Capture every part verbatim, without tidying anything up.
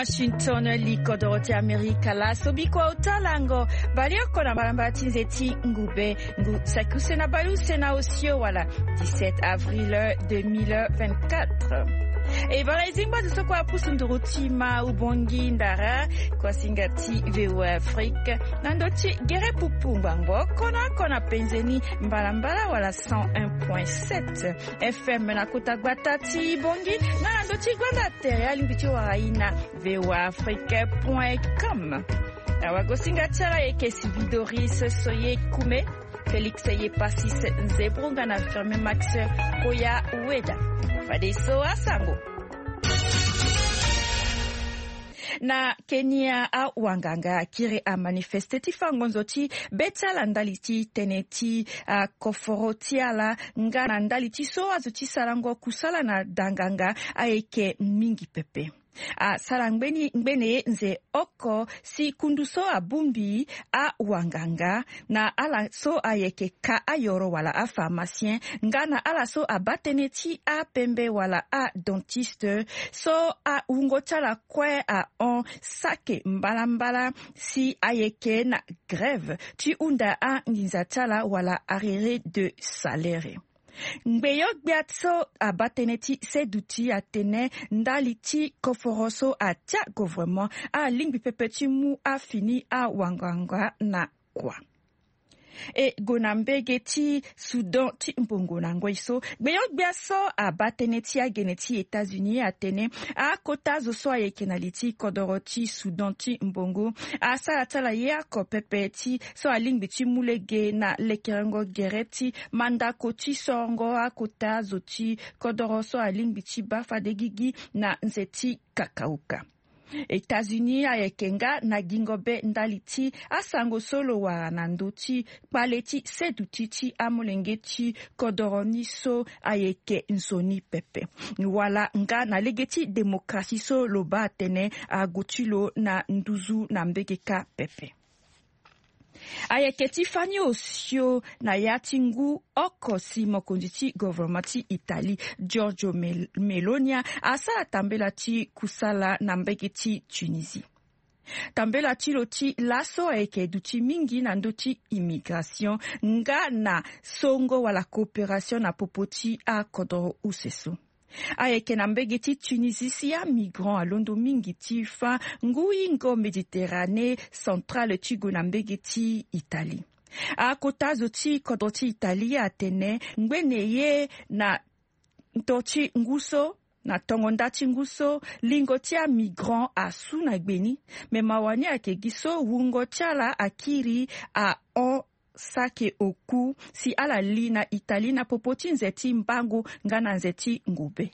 Washington liko Dorothy Amerika la sobiko utalango balioko na maramba tinzeti ngube ngu sakuse na baluse na osio wala dix-sept avril deux mille vingt-quatre. Et voilà izimba de soko apusunduruti ma ubongi ndara kwa singati V O Afrique nandoti gere pupumbango kona kona penzeni mbalambala wala cent un virgule sept F M na kutagbatati bongi na nandoti gwanda tere limbiti waraina V O Afrique point com. Awago singachara eke sividoris soye kume Félix Yepasis Nzebrunga na firme Max Koya Ueda. Fadeso asango. Na Kenya a wanganga kire a manifeste ti fangonzoti beta landaliti teneti a koforoti ala nga landaliti so azuti sarango kusala na danganga a eke mingi pepe. A sarangbeni ngbene nze oko si kunduso a bumbi a wanganga na ala so a yeke ka a yoro wala a pharmacien nga na ala so a bateneti a pembe wala a dentiste so a ungotala kwe a on sake mbalambala si a yeke na grève ti unda a nginzatala wala arriéré de salaire. Ngbeyo gbiatso abateneti seduti atene ndaliti koforoso atia gouvernement a lingbi pepeti mu a fini a wanganga na kwa. E gonambege ti Sudan ti mbongo na ngweso gbeyo gbiaso abateneti a geneti États-Unis atene a kota zo so ayekenaliti kodoroti Sudan ti mbongo a salatala ya ko pepeti so alingbi ti mulege na lekerengo gereti manda koti songo a kota zo ti kodoroso alingbi ti bafadegigi na nzeti kakauka. États-Unis ayekenga na gingobe ndaliti asango solo wa nandoti paleti sedutiti amolengeti kodoroni so ayeke nsoni pepe wala nga na legeti demokrasi so loba tene agutilo na nduzu na mbegeka pepe. Ayeketi fani osio na yatingu oko si mokonditi governmenti Italy Giorgio Melonia asa tambela ti kusala na mbegeti Tunisie. Tambela ti loti laso eke duti mingi na ndoti immigration nga na songo wala coopération na popoti a kodoro useso. Ayeke na mbegeti Tunisia migrant alondo mingi ti fa nguingo Méditerranée centrale ti go na mbegeti Italie. A kota zo ti kodoti Italie atene ngbene ye na ntoti nguso na tongonda ti nguso lingo tia migrant asu na gbeni me mawani ake giso wungo tiala akiri a on sake oku si ala li na Italie na popoti nzeti mbangu ngana nzeti ngube.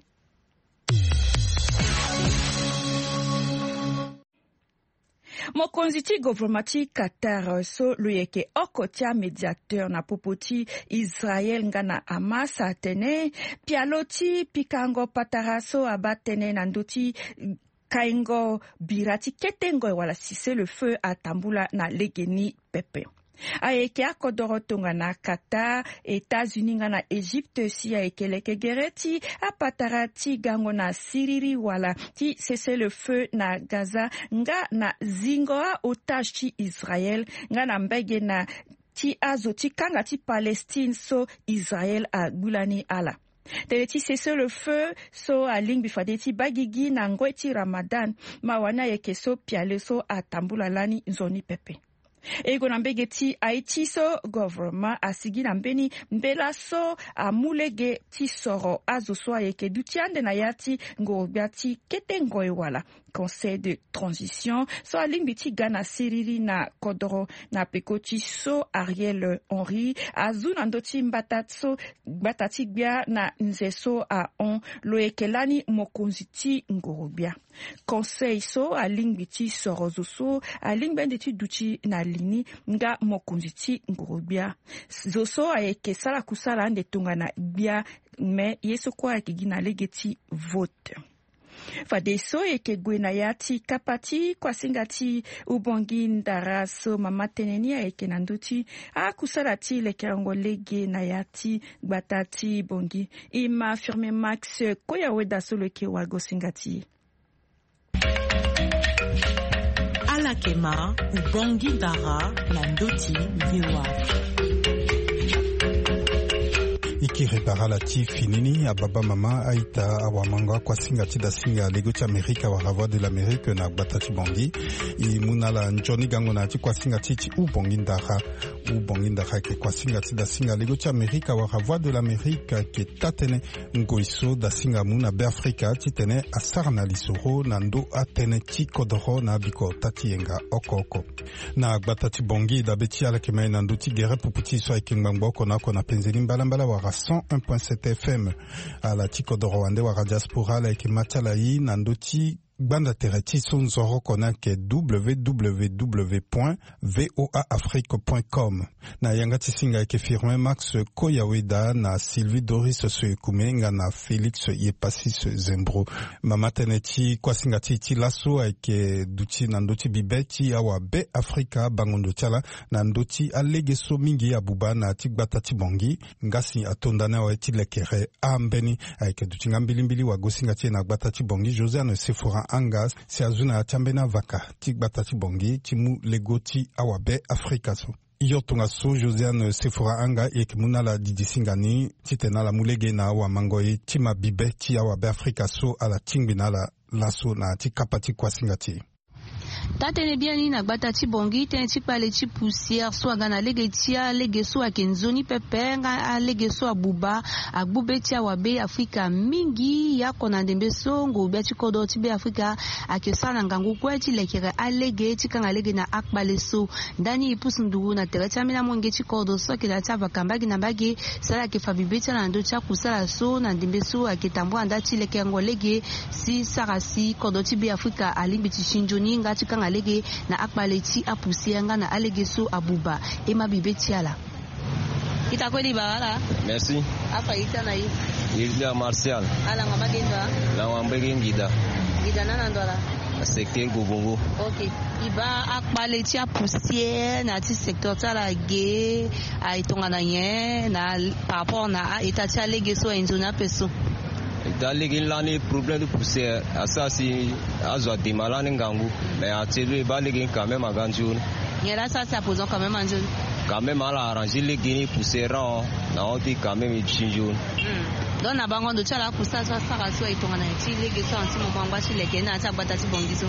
Mokonzi ti governmenti Qatar so luyeke okotia mediateur na popoti Israel ngana Hamas atene pialoti pikango pataraso abatene na ndoti kaingo birati ketengo wala cessez le feu atambula na legeni pepe. Ayeke akodorotonga na Qatar, États-Unis na Égypte si ayeke leke gereti apatarati gango na Siriri wala ti cessez le feu na Gaza nga na zingo a otage ti Israel nga na mbege na ti azo ti kanga ti Palestine so Israel a gulani ala. Teleti cessez le feu so aling bifadeti bagigi na ngwe ti Ramadan mawana yeke so piale so atambula lani nzoni pepe. Ego na mbegeti Haiti so government asigi na mbeni mbela so amulege ti soro azo so ayeke dutiande na yati ngorbiati ketengo wala conseil de transition so alimbi ti Gana Siriri na kodoro na pekoti so Ariel Henry azu na ndoti mbatatso batati gbia na nzeso a on loekelani mokonzi ti ngorobia conseil so alimbi ti soro zo so alimbi ti duti na lini nga mokonzi ti ngorobia zo so ayeke sala kusala ande tonga na bia me yeso kwa akigi na legeti vote. Fadeso eke gwena yati kapati kwa singati ubongi ndara so mama teneni eke nanduti a kusarati lekerango lege na yati batati bongi ima firme Max Koya Weda so leke wago singati. Alakema ou Bangui Dara na Ndoti V O A. Ikirepara lati finini ababa mama aita awamanga kwa singa tida singa lego cha Amerika wa Voix de l'Amérique na batati bongi i munala njoni gango na kwa singa titi u bongi ndara u bongi ndara ke kwa singa tida singa lego cha Amerika wa Voix de l'Amérique ke tatene ngoiso da singa muna be Afrika titene asarna lisoro na ndo atene tikodoro na biko tatienga okoko na batati bongi da beti ala kemai na ndo tigere puputi so ikingbangbo na kona penzeli mbalambala wa cent un point sept F M à la Tikodoro Wande wa Diaspora la Ekimatala yi Nandoti Banda tereti son zoro kona ke w w w point voa afrique point com na yangati singa ke firme Max Koyaweda na Sylvie Doris Soekumenga na Félix Yepasis Zembro mama teneti kwa singa titi laso ke duti na ndoti bibeti awa be Afrika bangondo tiala na ndoti alegeso mingi abuba na tigbata tibongi ngasi atondana wa etilekere ambeni ke duti ngambilimbili wa gosinga tie na gbata tibongi Josiane Sephora angas si azuna atambena vaka tigbata tibongi timu legoti awabe Afrika so yotunga so Josiane Sephora anga ekimuna la didisingani titena la mulege na wa mangoyi tima bibe ti awabe Afrika so ala tingbina la laso na tikapati kwa singati tatene biani na gbata tibongi tene tipale ti poussière so agana lege tia lege so akenzoni pepenga a lege so abuba agbube tia wabe Afrika mingi ya kona ndembe so ngo be ti kodo ti be Afrika akesana ngangu kweti lekere a lege ti kanga lege na akbale so ndani ipusundu na tere tia mina monge ti kodo so ke na tia vakambagi na bagi sala ke fabibe tia na ndo tia kusala so na ndembe so aketambo anda ti leke ngo lege si sarasi kodo ti be Afrika alimbi ti shinjoni nga ti kanga lege na akbaleti apusianga na alegeso abuba ema bibetiala itakweli bala. Merci. Apa ita na yi Ilda Martial ala ngama genda la wambege ngida ngida nana ndola secteur Gobongo. OK iba akbaleti apusie na ti secteur tala ge aitonga na yen na par rapport na itati alegeso enzona peso dans les l'année problème de poussière asasi azwa demalane ngangu mais a télé ba les quand même à ganjour yela ça ça posant quand même anjour quand même à arranger les guinées poussière na on dit quand même chinjour donc na bango ndo chala kusa so saka so itonga na ti lege so anti mo bangwa ti lege na ta bata ti bongiso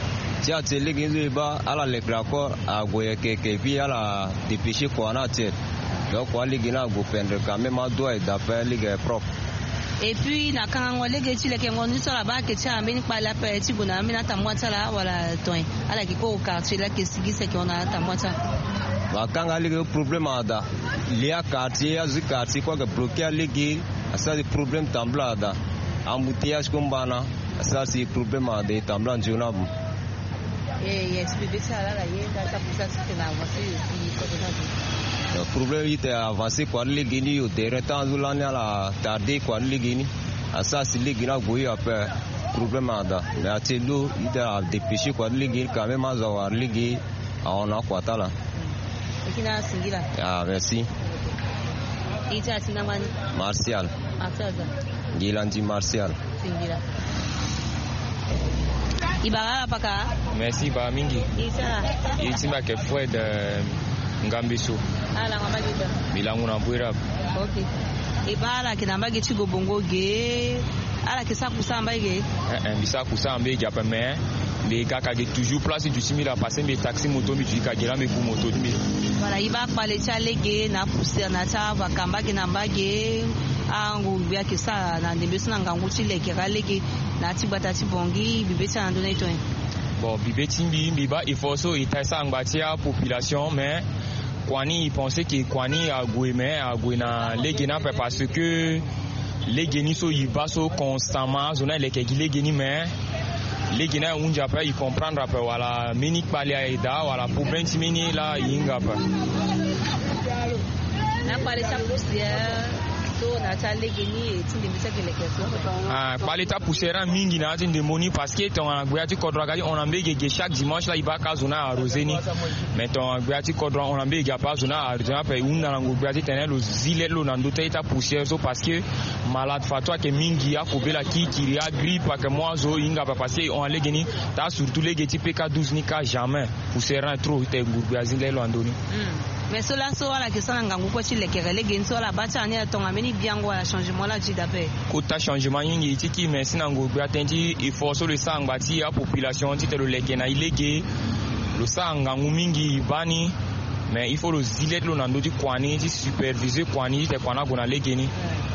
ti a télé guiné ba ala le raccord a goye keke puis ala dépêcher quoi na tête donc quoi les guinées go peindre quand même à doigt d'après les propre. Et puis na kango lege ti leke ngoni so la ba ke ti ambeni pa la pe ti guna mina tamwata la wala toin ala ki ko quartier la ke sigise ki ona tamwata ba kanga lege problème ada lia quartier azu quartier ko ke bloquer lege asa di problème tamblada embouteillage kombana asa si problème ada tambla njona bu eh yes bi beta la la yenda ta pusa ti na wasi ki ko na le problème était avancé quoi les guinées au derrière temps là la tardé quoi les guinées à ça c'est les guinées goyi après problème ada mais à telo il a dépêché quoi les guinées quand même à avoir les guinées on a quoi ta là ikina singila ah merci ita tinamani Martial ataza Gilandi Martial singila ibara paka merci ba mingi ita itima ke foi de Ngambiso ala ngamagita milangu na bwera. OK ibala kinambage chigo bongo ge ala kisa kusamba ge eh eh bisa kusamba ge apa mais mais kaka ge toujours place du simila passer mes taxi moto mi ka gera me ku moto mi voilà iba pale chale ge na pousser na ta vakamba ge nambage angu bia kisa na ndembeso na ngangu chile ke galege na tibata tibongi bibeti na ndona ito bon bibeti mbi ba il faut so itaisa ngbatia population mais Kwani pensait que Kwani a goué a goué na legena parce que les génies so y baso constamment zona les qui les génies mais les génies un après il comprendre après voilà mini palia ida voilà pour ben mini là yinga pas na pale sa poussière so na ta legeni et tinde misa ke lekeso ah baleta poussière mingi na tinde moni parce que ton agbeati kodra gali on ambege chaque dimanche là il va kazuna aroseni mais ton agbeati kodra on ambege pas zona arosena pe una ngo agbeati tenelo zile lo na ndota ita poussière so parce que malade fatwa ke mingi ya kobela ki ki ya grippe parce que moi zo inga pas passer on legeni ta surtout les geti P K douze ni ka jamais poussière trop te ngurbiazi le lo andoni mais cela so ala ke sana ngangu ko chile ke rele genso la bacha ni atonga meni biango la changement la jidape ko ta changement yingi tiki mais sinango gbe atenti il faut so le sangba ti ya population ti te le leke na ilege le sangangu mingi bani mais il faut le zilet lo nando ti kwani ti superviser kwani te kwana gona legeni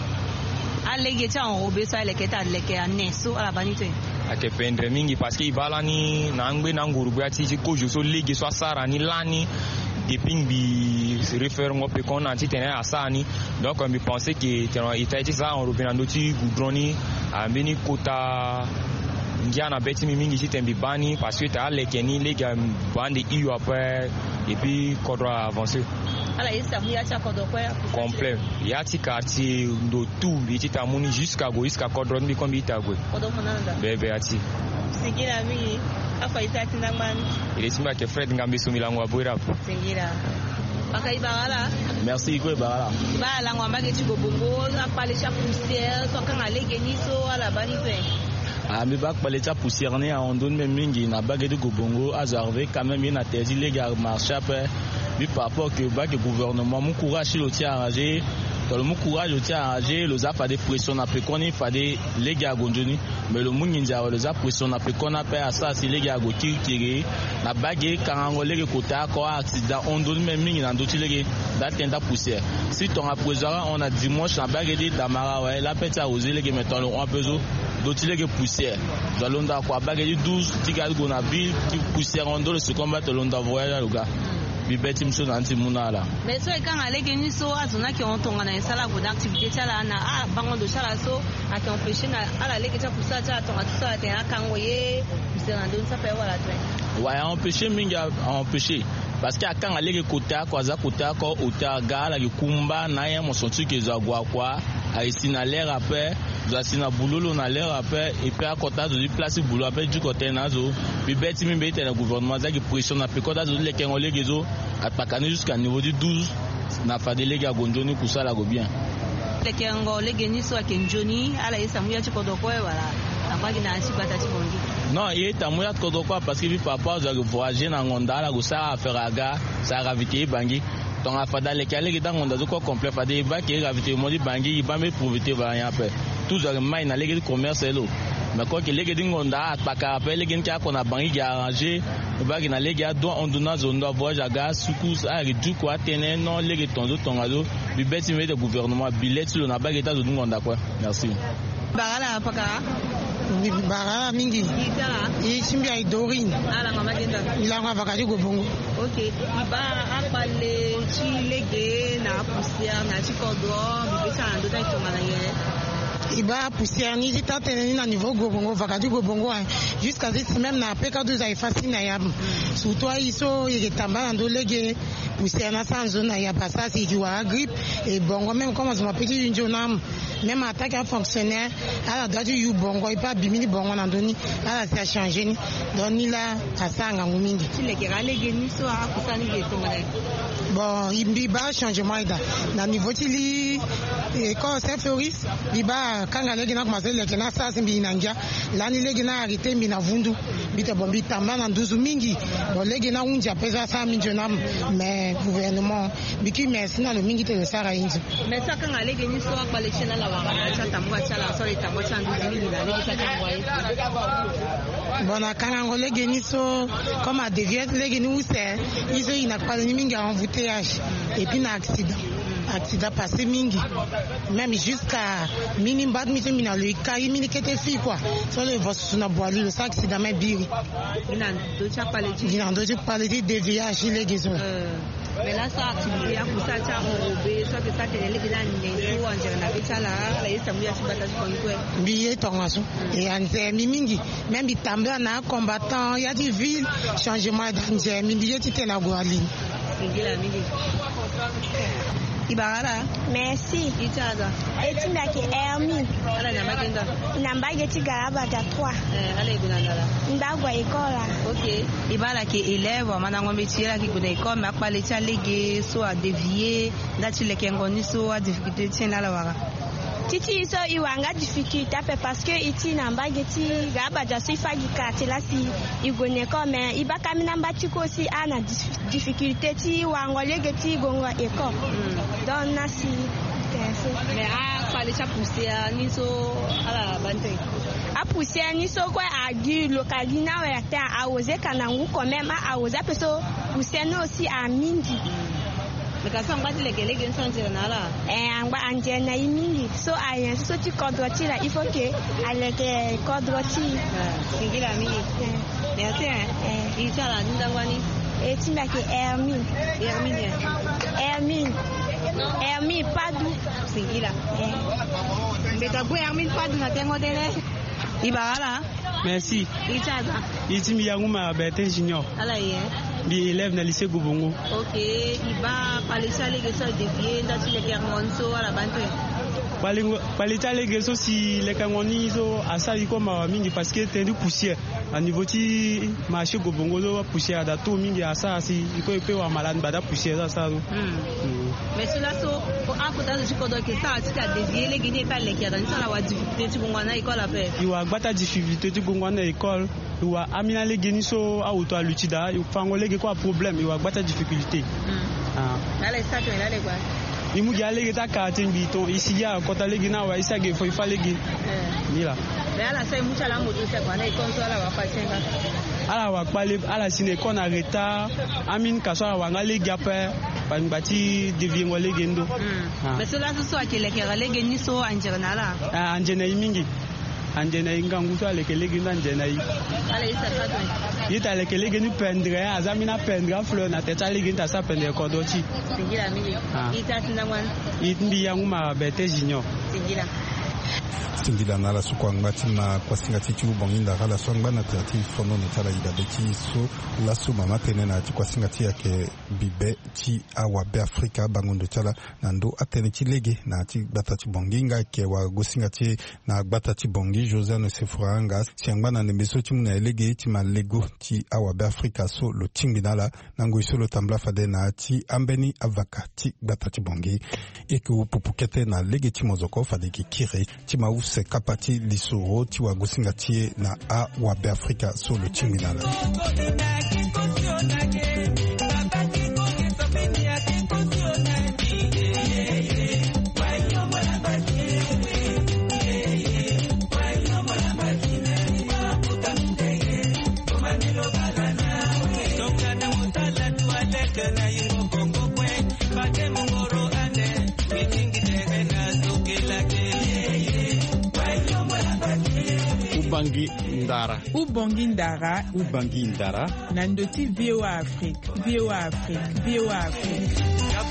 alege ti enrobé ça leke ta leke aneso ala bani te ake pendre mingi parce que ibala ni na ngbe na nguru gbe ati ti kojo so lege so sara ni lani depuis bi se réfère moi pe qu'on a ti tenait à ça ni donc on me pensait que tenant était ça on revient dans ti goudroni a meni kota ngiana beti mingi ti tembi bani parce que ta lekeni les gars bande iu après et puis kodra avancer ala isa mu ya cha kodo kwa complet ya ti quartier ndo tout bi ti tamuni jusqu'à go jusqu'à kodron bi kombi tagwe kodo monanda bebe ati sigira mi afa itati ndangman ile simba ke Fred ngambi sumilango aboira sigira Pakai Barala. Merci Iko Barala. Bala ngwamba ke chigobongo apale cha poussière so kan alegeni so ala bani pe. Ah mais bak pale cha poussière ne a ondon même mingi na bagé de gobongo azarvé quand même une interdit les gars marcher après lui par rapport que bak gouvernement mon courage le tient arrangé dans le mon courage le tient arrangé le zap a des pressions na pe qu'on il fallait les gars gondoni mais le monde ninja le zap pression na pe qu'on a fait à ça si les gars go tire na bagé quand on les kota ko accident ondon même mingi na ndoti les d'atteindre poussière si ton après on a dimanche na bagé de damara ouais la pète à oser les gars mettons on peut d'autres les poussière dans l'onda quoi bagé douze tigal gona ville qui poussière on doit se combattre l'onda voyage le gars bibeti mso anti munala mais so quand aleke ni so azona ki on tonga na sala ko d'activité tala na ah bango de sala so a ki empêcher na ala leke ta poussa ta tonga tout ça te akangoye c'est na don ça fait voilà toi ouais empêcher minga empêcher parce que quand aleke kota ko za kota ko utaga la kumba na ya mosontu ke za gwa kwa aisi na l'air après za sina boulolo na l'air après et puis à kota de place boulot après du côté nazo bibeti mimbete na gouvernement za ki pression na pe kota de leke ngole gezo atakani jusqu'à niveau du douze na fa délégué à Gondoni pour ça la go bien leke ngo lege ni so akenjoni ala isa muya chikodoko wala abagi na chibata chibongi non il est amuya chikodoko parce que papa za voyager na ngonda la go ça faire aga ça raviter bangi donc afada leke leke ta ngonda ko complet fa de ba ki raviter modi bangi ba me profiter va rien après tout ça mai na leke commerce lo mais quoi que les gens ngonda ataka après les gens qui a qu'on a bangi qui a arrangé ba ki na les gars doit on donne zone de voyage à gaz sous a réduit quoi tenir non les gens tonzo tongado bi beti me de gouvernement billet sur na ba ki ta zone ngonda quoi merci Barala paka Barala mingi i chimbi ai dorin ala mama genda ila ngwa bakati gobongo okay ba apale chi lege na poussière na chi kodro bi beta ndo ta tonga na ye iba poussière ni ta teneni na niveau gobongo vakati gobongo jusqu'à ce même na P K douze ai facile na yam surtout iso yeke tamba ndo lege poussière na sans zone ya passage si tu as grippe et bongo même comme on petit jonam même attaque un fonctionnaire ala datu yu bongo ipa bimini bongo na ndoni ala ça changer ni doni la asanga ngumingi lege ga lege ni so a kusani ke tonga bon imbi ba changement ida na niveau tili et quand c'est Floris biba kanga lege na commencer lege na ça simbi nanja lani lege na arrêté mbi na vundu bita bombi tamba na nduzu mingi bon lege na unja pesa ça mingi na mais gouvernement biki merci na le mingi te sara inji mais ça kanga lege ni so a collection la wa cha tamwa cha la sorry tamwa cha nduzu ni la lege ta tamwa bon na kanga lege ni so comme a dévier lege ni use iso ina kwa ni mingi en embouteillage et puis na accident accident passé mingi même jusqu'à minimum bad mi mina le kai mini kete fi quoi so le vos na boali le accident mais biri ina do cha qualité ina do cha qualité déviage lege so mais là ça activité ya kusa cha obé so que ça te lege na nyengo anje na betala la yesa mu ya sibata ko ngwe biye tongaso et anje mi mingi même bitamba na combattant ya di ville changement d'anje mi biye tite na boali ngila mingi Ibarara. Merci. Itaza. Eti mbaki Hermine. Ala namba kenda. Namba geti garaba ja trois. Eh, ala igunandala. Ndagwa école. OK. Ibala ki élève manango métier ki guna école ma pale tia lege so a dévier ndati lekengoni so a difficulté tien la wara. Titi iso iwanga difficulté parce que iti namba geti garaba ja so ifagi kati la si igone comme ibaka minamba tiko si ana difficulté ti wangole geti gonga école. Donc nasi mais a pale tia pousser ni so ala bante. A pousser ni so quoi a du localina wa ta a oser kanangu quand même a oser peso pousser no aussi a mingi. Because ngati lekeleke nsanje nala eh angba anje na imingi so ayen so ti kodroti la il faut que aleke kodroti singila mingi merci eh itala ndangwani eh timba ke Hermine Hermine Hermine Hermine padu singila eh beta bo Hermine padu na tengo dele ibala merci itaza itimi yangu ma bete junior ala ye bi élève na lycée Gobongo. OK, iba palisa lege so dévier ndati le kermonso ala bantu. Palingo palita lege so si le kangoni so asa iko ma mingi parce que tendu poussière à niveau ti marché Gobongo so poussière da to mingi asa si iko pe wa malade bada poussière ça so. Mais cela so ko akuta zo ko do ke sa ti ka dévier lege ni pa lege da nsala wa difficulté ti gongwana école après. Iwa gbata difficulté ti gongwana école. Iwa amina lege ni so auto alutida ifango lege quoi problème iwa gbata difficulté. Ah. Là ça tu là les quoi. Imu ya lege ta katin biton ici ya kota lege na wa isa ge fo ifa lege. Eh. Nila. Mais ala sai mucha la moto se kwa na ikonto ala wa patenga. Ala wa pale ala sine kona retard amin kaso wa ngale après pangbati deviengo lege ndo. Mais cela ce soit que les lege ni so anjena la. Ah anjena mingi. Anjena inga nguso alekelege na anjena yi. Ala isa patwe. Yita alekelege ni pendre azamina pendre fleur na teta lege nta sa pendre kodoti. Singira mingi. Ita tinamwan. Itmbi yangu ma bete junior. Singira. Singila na la sukwanga tima kwa singati tu bonginda gala swangba na tati fono netala ida beti so la su mama tene na kwa singati yake bibe ti awa be Afrika bangondo tala na ndo atene ti lege na ti batati bonginga ke wa gosingati na batati bongi Josiane Sefuranga siangba na nembeso ti muna lege ti ma lego ti awa be Afrika so lo tingbinala nango iso lo tambla fade na ti ambeni avaka ti batati bongi eke upupukete na lege ti mozoko fade ki kire ti ma se kapati lisoro ti wa gosingati na a wa be Afrika so lo tingbinala. Ubangi Ndara. Ubangi Ndara. Ubangi Ndara. Nandoti V O A Afrique. V O A Afrique. V O A Afrique.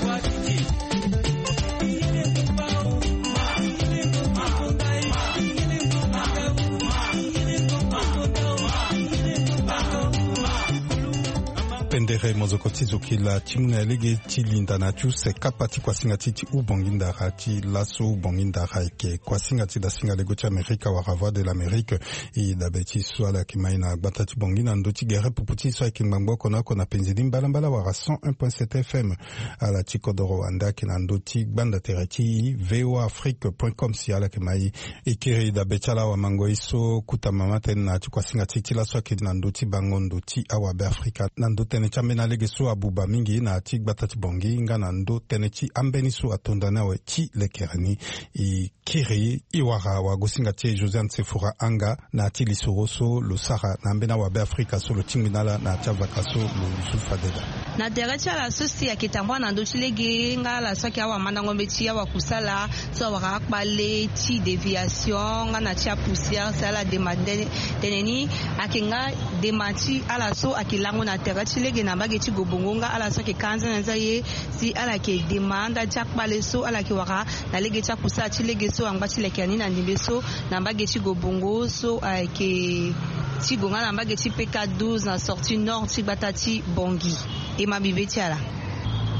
Pendere mozokoti zokila timuna lege ti linda na tu se kapati kwa singati ti ubongindara ti laso ubongindara ke kwa singati da singa lego ti Amerika wa rava de l'Amérique i da beti swala ki maina gbata ti bongina ndo ti gere puputi so ki ngbango kona kona penzidi mbala mbala wa cent un point sept F M ala ti kodoro anda ki na ndo ti gbanda tereti v o afrique point com si ala ki mai ikiri da betala wa mango iso kuta mama ten na ti kwa singati ti laso ki na ndo ti bangondo ti awa be Afrika na ndo tene chambe na lege so abuba mingi na ti gbata ti bongi nga na ndo tene ti ambeni so atonda na we ti lekerani i kiri i wara wa gosinga ti Josiane Sefura anga na ti lisoro so lo sara na ambena wa be Afrika so lo tingbinala na ti avaka so lo sulfadeda na tere ti ala so si ayeke tambua na ndö ti lege nga ala so ayeke awamandango ti awakusala so awara akpale ti déviation nga na ti apoussière si ala dema tene ni ayeke nga dema ti ala so ayeke lango na tere ti lege na mbage ti Gobongo nga ala so ayeke kanze na nza ye si ala yeke dema nda ti akpale so ala yeke wara na lege ti akusala ti lege so angba ti leke ani na ndimbe so na mbage ti Gobongo so ayeke ti gonga na mbage ti P K douze na sortie nord ti gbata ti Bangui e ma bibe ti ala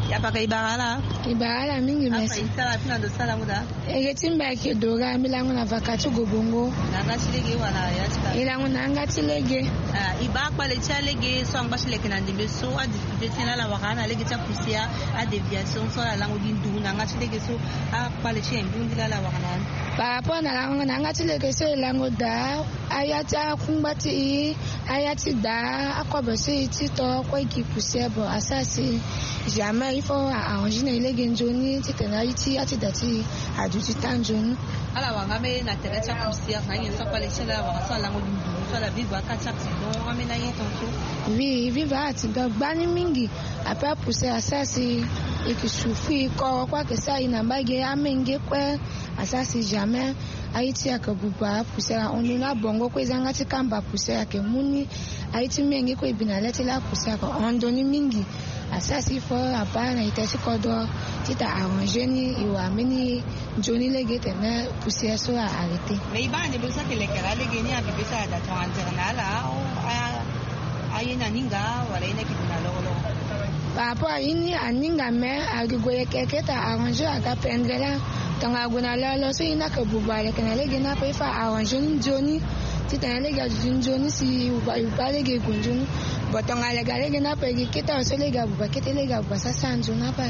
Ya pa ka ibarala? Ibarala mingi merci. Apa itala pina do sala muda? Egetimba ke doga milango na vakati gobongo. Nanga chilege wana ya chika. Ilango nanga chilege. Ah, iba kwa le chilege so amba chileke na ndimbe so a difficulté tina la wakana lege cha poussière a déviation so la lango dindu nanga chilege so a kwa le chien ndundi la la wakana. Par rapport na lango nanga chilege so lango da ayata kumbati ayati da akwa basi iti to kwa ki poussière bo asasi jamais il faut arranger les genjoni titena iti ati dati aduti tanjoni ala wangame na teresa poussière na yesa kwa le chela wa so lango dindu so la vivre ka chaque don ngame na yetonso oui vivre ati do bani mingi apa poussière asasi ikisufi ko kwa kesa ina mbage amenge kwa asasi jamais aiti akabuba poussière onuna bongo kwezanga tikamba poussière ke muni aiti mengi ko ibinalete la poussière ko ondoni mingi asasi fo hapana itasi kodo tita arranger ni iwa mini joni lege tena poussière so a arrêté mais ibane bosa ke lekera lege ni abibe sa da to internala aya ayena ninga wala ina kiduna lolo par rapport à ini aninga me agigoye keke ta arranger aga pendela tanga guna lolo so ina ka bubale kana lege na pa fa arranger ni joni tita lege joni si uba uba lege gunjuni botonga lega lege na pa kita so lega buba kete lega buba sasa njuna pa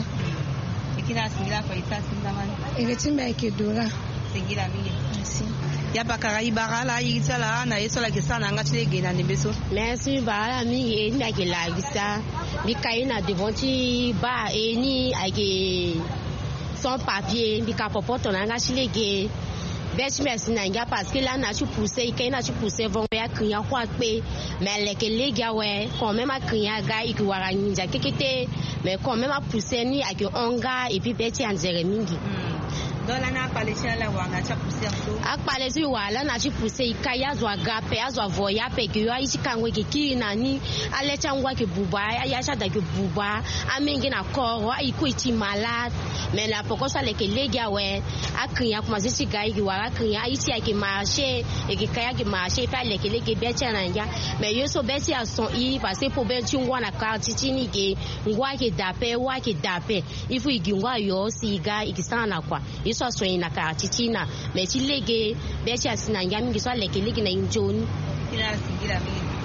ikina singira kwa isa sindaman egetimba ekedora singira mingi merci ya bakara ibarala yitala na yesola kesana ngati lege na nimbeso merci barala mingi enda ke la visa bikaina devonti ba eni ake sans papier bika popoto na ngati lege best merci na nga parce que là na tu pousser ikaina tu pousser vont ya kriya kwa pe mais leke lege we quand même a kriya ga ikiwara ninja kekete mais quand même a pousser ni ake onga et puis beti anzere mingi dola na pale chala wanga cha poussière so akpale si wala na chi pousse ikaya zwa gape azwa voya pe ki yo ichi kangwe ki kina ni ale changwa ke buba ya cha da ke buba amengi na koro iku ichi malade mais la poko sa le ke lega we akriya kuma si gai ki wala akriya ichi ya ke marché e ki kaya ke marché pa le ke lege betia na nga mais yo so betia son i parce que pour ben chungwa na karti chini ke ngwa ke dape wa ke dape ifu igingwa yo si ga ikisana kwa so so ina ka chichina me chilege becha sina ngami so leke leke na injoni kila singira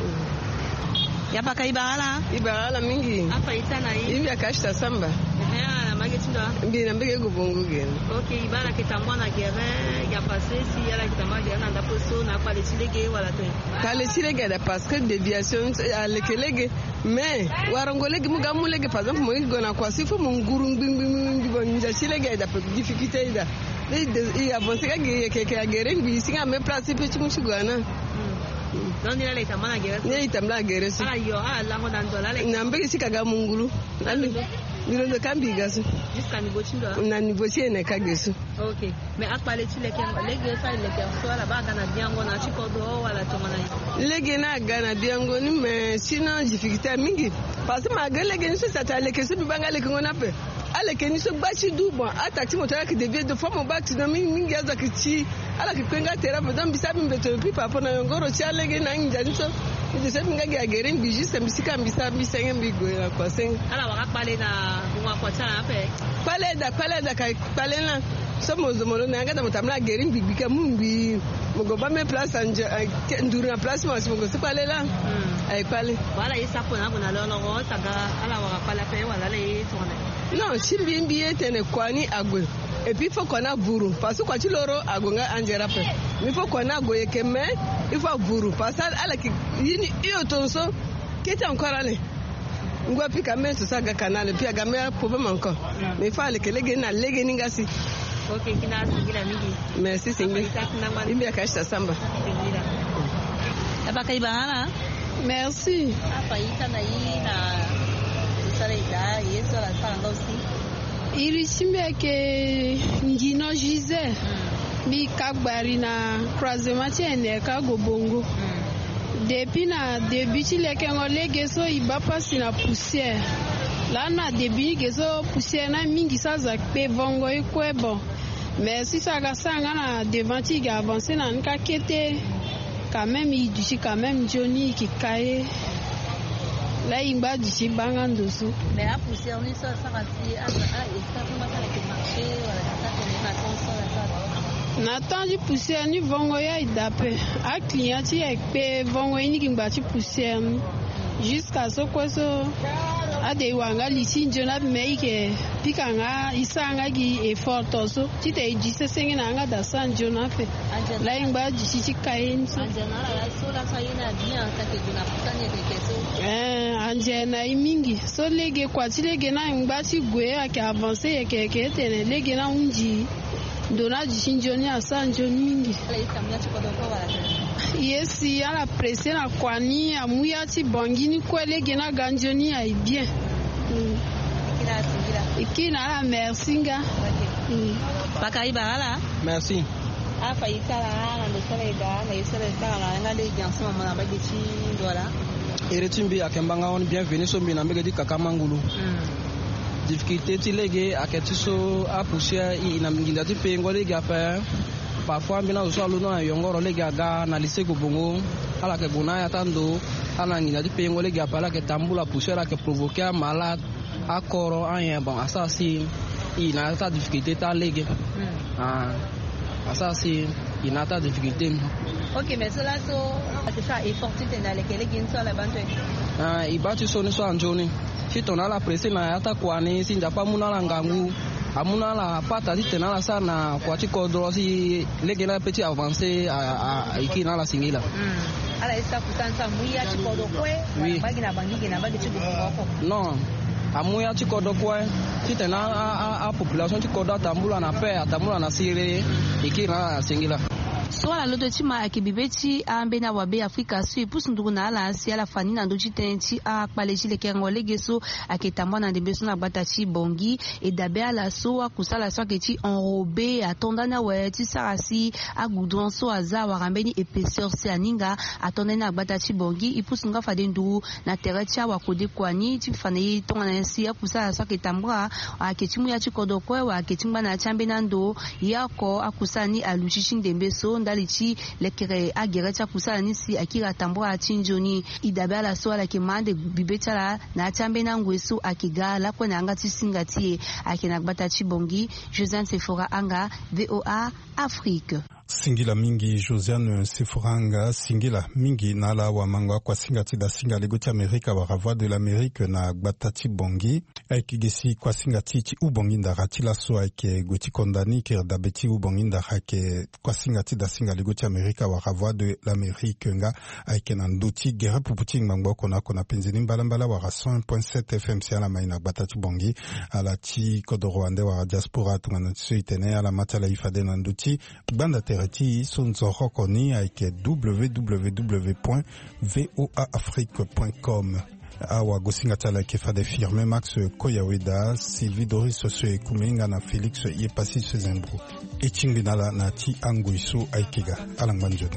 mingi ya baka ibarala ibarala mingi hapa itana hii hivi akashita samba eh magetinda mbina mbege gubongo gen okay ibara kitambwa na gere ya pasesi yala kitambwa gere na ndapo so na pale chilege wala to pale chilege da parce que déviation leke lege mais warongolege mugamulege par exemple mo ngona kwa sifu munguru ngbingbi bonja chilege da difficulté da i avancer ka ke ke agere ngi singa me place pe chimushigwana non ni la itamana gere ni itamla gere si ayo ala ngo dan dola le na mbege sikaga mungulu Nilo de kambi gasu. Jusqu'à niveau chindo. Na niveau chiene kagesu. OK. Mais akpale tu leke lege sa leke so la ba gana biango na chikodo wala tomana. Lege na gana biango ni mais sinon difficulté mingi. Parce que ma gele lege ni so sa ta leke so bibanga leke ngona pe. Ale ke ni so bachi du bon attaque moteur qui devient de forme bachi no mingi aza kichi. Ala ki kwenga terape donc bisabi mbeto pi papa na ngoro cha lege na nja ni so. Ni so minga ga gere mbi juste mbisika mbisa mbisenge mbigo ya kwa seng. Ala wakapale na ngwa kwa cha ape. Pale da pale da kai pale na so mozo mono na ngada mutamla gere mbi ka mumbi mogo ba me place anje nduru na place mo simo se pale la. Ai pale. Wala yesa ko na bona lo lo taga ala wakapala pe wala le tone. Non, chimbi mbi etene kwani agwe. Et puis il faut qu'on a bourou parce que quand tu l'oro agonga anjera pe. Il faut qu'on a goye keme, il faut bourou parce que ala ki yini iyo tonso kete encore ale. Ngwa pika men so saga canal puis aga me problème encore. Mais il faut ale kelege na lege ningasi. OK, kina singira mingi. Merci singi. Imbi akashita samba. Abaka ibana. Merci. Apa itana ina Sarega yeso la sanga aussi. Irisimbe ke ngino jize mi kagbari na croisement tiene ka gobongo depuis na début ti leke ngolege so iba pasi na poussière là na début ke so poussière na mingi sa za pe vongo ikwebo mais si ça ga sanga na devant ti ga avancer na nka kete quand même il dit quand même Johnny qui caille la imba d'ici bangandoso. Mais à pousser on est ça ça rasi à à et ça comment ça le marché wala ça connaît ma console ça. Natanji pousser ni vongo ya idape. A client ti ekpe vongo ni kimbati pousser ni. Jusqu'à ce que so ade wanga lisi njona meike pikanga isanga gi effort so ti te dise sengi na nga da san njona fe la imba disi ti kain so anjana la so la sayina bien ça que na pusani de keso eh anjana imingi so lege kwa ti lege na imba ti gwe ake avancer ke ke tene lege na unji dona disi njoni asa njoni mingi la isamya ti kodoko wala yesi ala presse na kwani amuya ti bongini kwelege na ganjoni ya bien. Mm. Ikina singira. Ikina la merci nga. Okay. Mm. Bakari barala. Merci. Afa itala na ndosele da na yesele da na ngale jansi mama na bageti dola. Eretimbi akembanga on bienvenue so mbina mbege di kakamangulu. Mm. Difficulté ti lege aketiso a pousser ina minginda ti pengo lege apa. Parfois mbina uso aluno yongoro lege aga na lycée Gobongo ala ke buna ya tando ala ngina di pengo lege apa la ke tambula pousser la ke provoquer malade akoro anya bon asasi ina ta difficulté ta lege ah asasi ina ta difficulté. OK mais cela so c'est ça effort ti tena le kele gin so la bantu ah ibati so ni so anjoni si tona la presse na ata kwani si ndapa muna la ngangu amuna la pata ti tena la sana kwa ti kodro si lege na petit avancer a ikina la singila mm ala esa kusansa muya ti kodro kwe bagi na bangi na bagi ti Gobongo non amuya ti kodro kwe ti tena a a population ti kodro tambula na pe tambula na sire ikina la singila. Swala loto chima akibibeti ambe na wabe Afrika sui pusundugu na ala asi ala fani na ndochi tenchi a kpalechi le kengo legeso aketambwa na debeso na batachi bongi e dabe ala so akusala so aketi enrobé atonda na we ti sarasi a goudron so aza warambeni épaisseur si aninga atonda na batachi bongi ipusunga fade ndu na terechi a wakode kwani ti fane tonga na si akusala so aketambwa aketimu ya chikodo kwe wa aketimba na chambe na ndo yako akusani aluchichi ndembeso ndalichi lekere agerecha kusala nisi akira tambwa achinjoni idabe la so la kemande bibetala na chambe na ngwesu akiga la kwa nanga tisingatie akina gbata chibongi Josiane Sephora anga V O A Afrique. Singila mingi Josiane Sephoranga singila mingi nala wa mangwa kwa singati da singa legoti Amerika wa Voix de l'Amérique na gbatati bongi aikigesi kwa singati ti ubongi ndarati la so aike goti kondani ke dabeti ubongi ndarake kwa singati da singa legoti Amerika wa Voix de l'Amérique nga aike nandoti gere puputi ngangwa kona kona penzini mbalambala wa cent un point sept F M C ala maina gbatati bongi ala ti kodorwande wa diaspora tungana tso itene ala matala ifade nandoti banda tereti sonzoro koni aike w w w point v o a afrique point com awa gosinga tala ke fade firme Max Koyaweda Sylvie Doris Soso Kumenga na Felix Yepasi Sezembro echingi nala na ti anguiso aikega alangbanjoni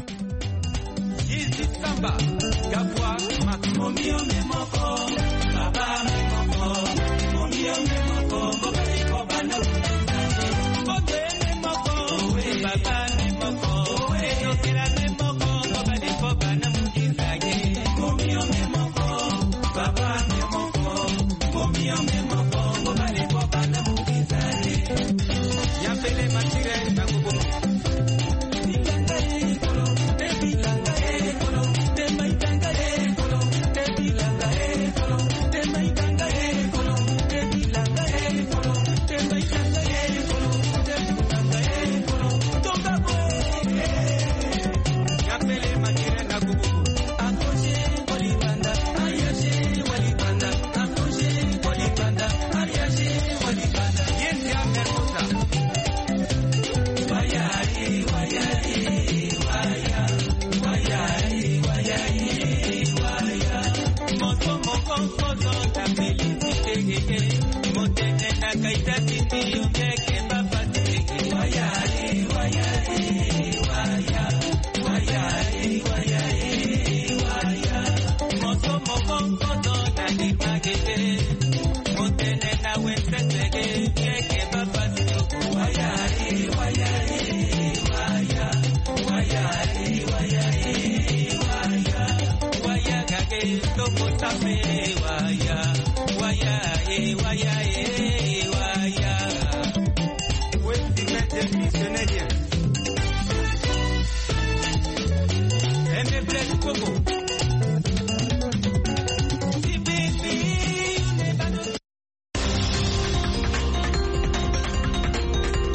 Yizi samba gabwa makumomio memoko baba memoko momio memoko boko bana bobe memoko we baba memoko we yokera memoko baba boko bana mujizage momio memoko baba memoko momio memoko baba boko bana mujizage yapele matire bangubo Bye. technicienne rien.